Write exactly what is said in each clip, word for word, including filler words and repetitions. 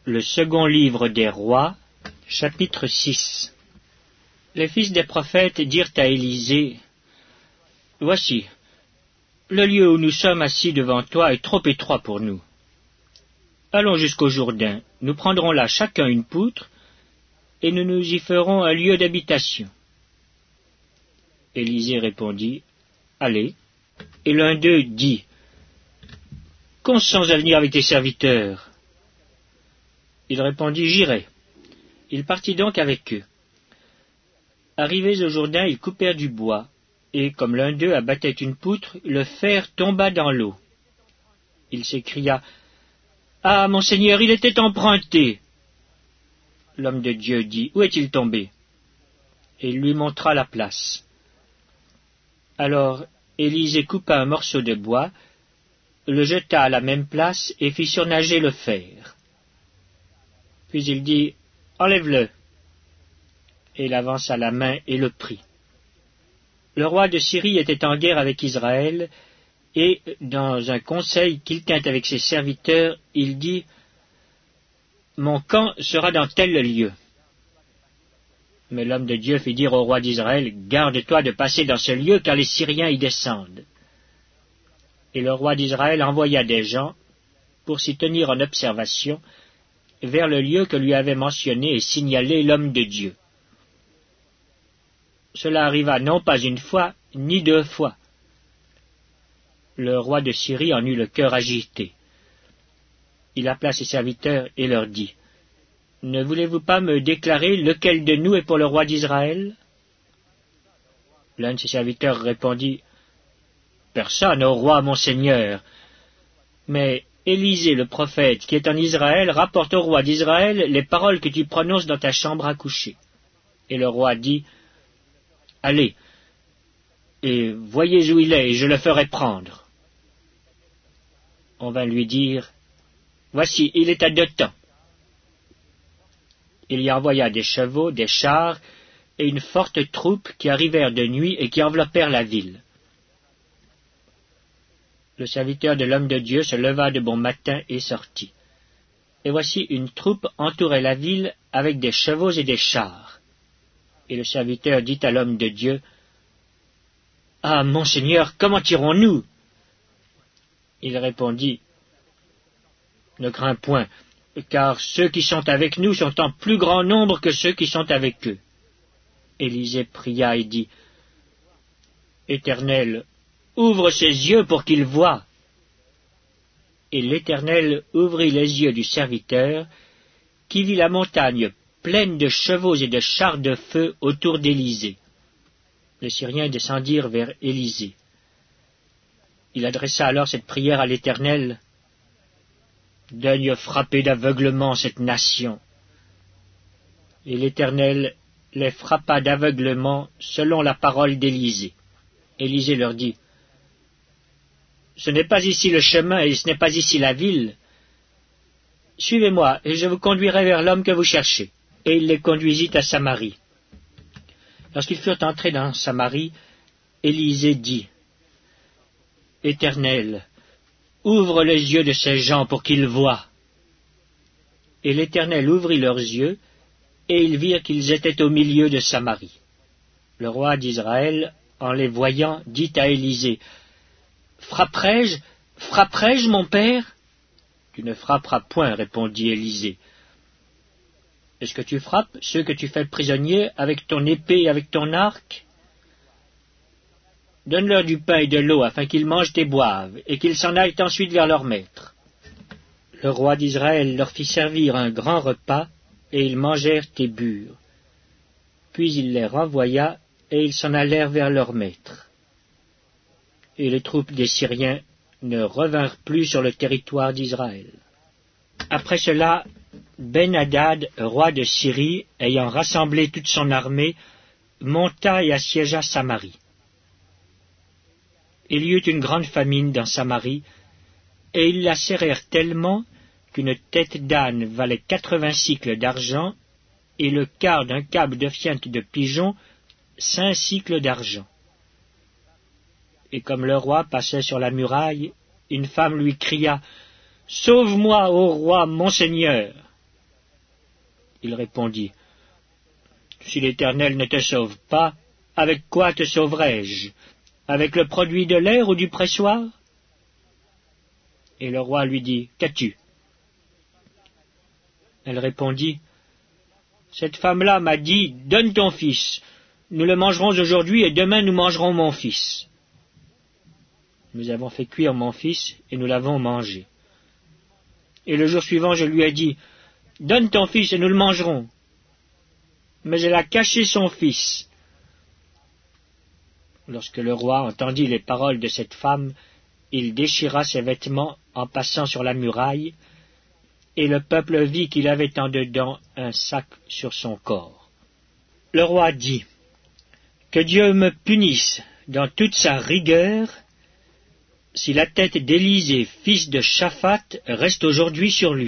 Le second livre des rois, chapitre six. Les fils des prophètes dirent à Élisée, « Voici, le lieu où nous sommes assis devant toi est trop étroit pour nous. Allons jusqu'au Jourdain, nous prendrons là chacun une poutre, et nous nous y ferons un lieu d'habitation. » Élisée répondit, « Allez. » Et l'un d'eux dit, « Consens à venir avec tes serviteurs. » Il répondit, « J'irai. » Il partit donc avec eux. Arrivés au Jourdain, ils coupèrent du bois, et comme l'un d'eux abattait une poutre, le fer tomba dans l'eau. Il s'écria, « Ah, mon Seigneur, il était emprunté !» L'homme de Dieu dit, « Où est-il tombé ?» Et il lui montra la place. Alors Élisée coupa un morceau de bois, le jeta à la même place et fit surnager le fer. Puis il dit, « Enlève-le !» Et il avança la main et le prit. Le roi de Syrie était en guerre avec Israël, et dans un conseil qu'il tint avec ses serviteurs, il dit, « Mon camp sera dans tel lieu. » Mais l'homme de Dieu fit dire au roi d'Israël, « Garde-toi de passer dans ce lieu, car les Syriens y descendent. » Et le roi d'Israël envoya des gens pour s'y tenir en observation vers le lieu que lui avait mentionné et signalé l'homme de Dieu. Cela arriva non pas une fois, ni deux fois. Le roi de Syrie en eut le cœur agité. Il appela ses serviteurs et leur dit, « Ne voulez-vous pas me déclarer lequel de nous est pour le roi d'Israël » L'un de ses serviteurs répondit, « Personne, ô roi, mon seigneur. » Mais Élisée le prophète, qui est en Israël, rapporte au roi d'Israël les paroles que tu prononces dans ta chambre à coucher. Et le roi dit, « Allez, et voyez où il est, et je le ferai prendre. » On vint lui dire, « Voici, il est à Dothan. » Il y envoya des chevaux, des chars, et une forte troupe qui arrivèrent de nuit et qui enveloppèrent la ville. Le serviteur de l'homme de Dieu se leva de bon matin et sortit. Et voici une troupe entourait la ville avec des chevaux et des chars. Et le serviteur dit à l'homme de Dieu, « Ah, mon Seigneur, comment irons-nous » Il répondit, « Ne crains point, car ceux qui sont avec nous sont en plus grand nombre que ceux qui sont avec eux. » Élisée pria et dit, « Éternel, ouvre ses yeux pour qu'il voie. » Et l'Éternel ouvrit les yeux du serviteur, qui vit la montagne pleine de chevaux et de chars de feu autour d'Élisée. Les Syriens descendirent vers Élisée. Il adressa alors cette prière à l'Éternel, « Daigne frapper d'aveuglement cette nation. » Et l'Éternel les frappa d'aveuglement selon la parole d'Élisée. Élisée leur dit, « Ce n'est pas ici le chemin et ce n'est pas ici la ville. Suivez-moi et je vous conduirai vers l'homme que vous cherchez. » Et il les conduisit à Samarie. Lorsqu'ils furent entrés dans Samarie, Élisée dit, « Éternel, ouvre les yeux de ces gens pour qu'ils voient. » Et l'Éternel ouvrit leurs yeux, et ils virent qu'ils étaient au milieu de Samarie. Le roi d'Israël, en les voyant, dit à Élisée, « Frapperai-je, frapperai-je, mon père ?» « Tu ne frapperas point, répondit Élisée. « Est-ce que tu frappes ceux que tu fais prisonniers avec ton épée et avec ton arc? Donne-leur du pain et de l'eau afin qu'ils mangent et boivent, et qu'ils s'en aillent ensuite vers leur maître. » Le roi d'Israël leur fit servir un grand repas, et ils mangèrent et burent. Puis il les renvoya, et ils s'en allèrent vers leur maître. Et les troupes des Syriens ne revinrent plus sur le territoire d'Israël. Après cela, Ben-Hadad, roi de Syrie, ayant rassemblé toute son armée, monta et assiégea Samarie. Il y eut une grande famine dans Samarie, et ils la serrèrent tellement qu'une tête d'âne valait quatre-vingts cycles d'argent, et le quart d'un câble de fiente de pigeon, cinq cycles d'argent. Et comme le roi passait sur la muraille, une femme lui cria, « Sauve-moi, ô roi, mon seigneur !» Il répondit, « Si l'Éternel ne te sauve pas, avec quoi te sauverai-je? Avec le produit de l'air ou du pressoir ?» Et le roi lui dit, « Qu'as-tu » Elle répondit, « Cette femme-là m'a dit, donne ton fils. Nous le mangerons aujourd'hui et demain nous mangerons mon fils. Nous avons fait cuire mon fils et nous l'avons mangé. Et le jour suivant, je lui ai dit, donne ton fils et nous le mangerons. Mais elle a caché son fils. » Lorsque le roi entendit les paroles de cette femme, il déchira ses vêtements en passant sur la muraille, et le peuple vit qu'il avait en dedans un sac sur son corps. Le roi dit, « Que Dieu me punisse dans toute sa rigueur, si la tête d'Élisée, fils de Shaphat, reste aujourd'hui sur lui. »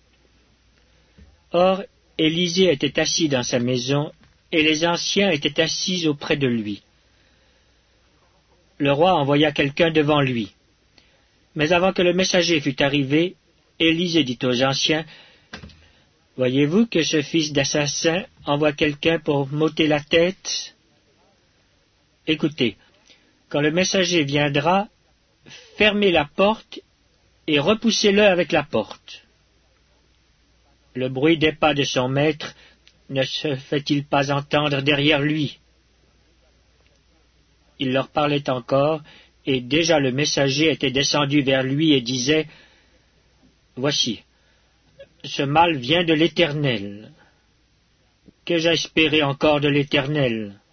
Or, Élisée était assis dans sa maison, et les anciens étaient assis auprès de lui. Le roi envoya quelqu'un devant lui. Mais avant que le messager fût arrivé, Élisée dit aux anciens, « Voyez-vous que ce fils d'assassin envoie quelqu'un pour m'ôter la tête? Écoutez, quand le messager viendra, fermez la porte et repoussez-le avec la porte. Le bruit des pas de son maître ne se fait-il pas entendre derrière lui? » Il leur parlait encore, et déjà le messager était descendu vers lui et disait, « Voici, ce mal vient de l'Éternel. Qu'ai-je à espérer encore de l'Éternel?